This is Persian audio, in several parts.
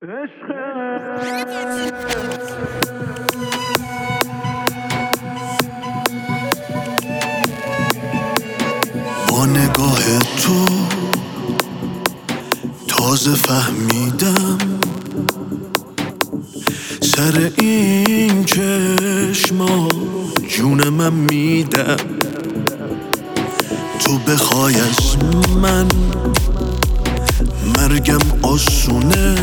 با نگاه تو تازه فهمیدم سر این چشما جون من میدم. تو بخوای از من مرگم آسونه،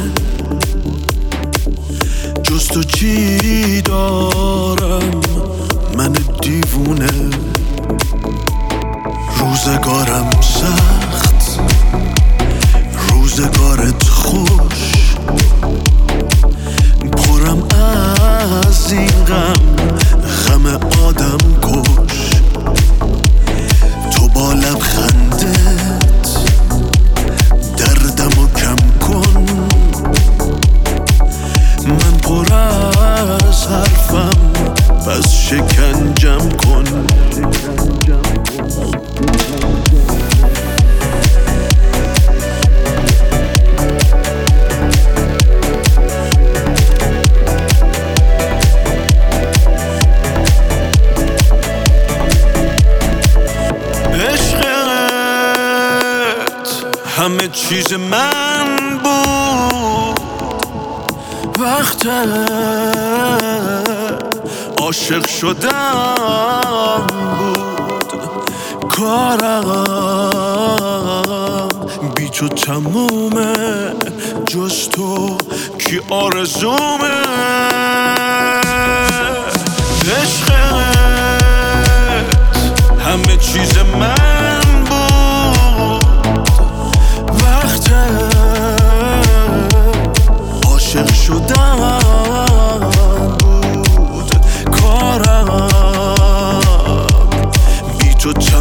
جز تو چی دارم من دیوونه. روزگارم سخت روزگارت خوش، پرم از این غم آدم کش. تو با لبخندت دردمو کم کن، من پر از حرفم پس شکنجم کن. همه چیز من بود وقت عاشق شدم بود، کارم بی تو تمومه، جز تو کی آرزومه. عشقت همه چیز من عاشق شدم بود، کارم بی تو